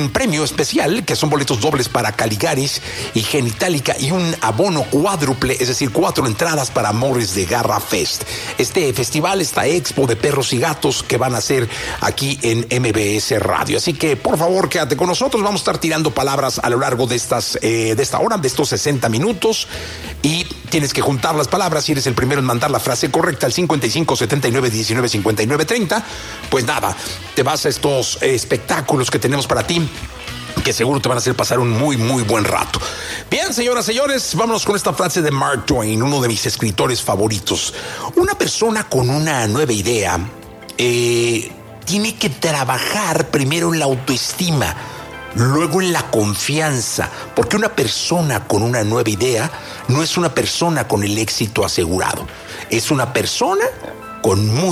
un premio especial, que son boletos dobles para Caligaris y Genitalica, y un abono cuádruple, es decir, 4 entradas para Amores de Garra Fest. Este festival, esta expo de perros y gatos que van a hacer aquí en MBS Radio. Así que, por favor, quédate con nosotros. Vamos a estar tirando palabras a lo largo de esta hora, de estos 60 minutos, y tienes que juntar las palabras. Si eres el primero en mandar la frase correcta al 55 79 19 59 30, pues nada, te vas a estos espectáculos que tenemos para ti, que seguro te van a hacer pasar un muy, muy buen rato. Bien, señoras, señores, vámonos con esta frase de Mark Twain, uno de mis escritores favoritos. Una persona con una nueva idea tiene que trabajar primero en la autoestima, luego en la confianza, porque una persona con una nueva idea no es una persona con el éxito asegurado, es una persona con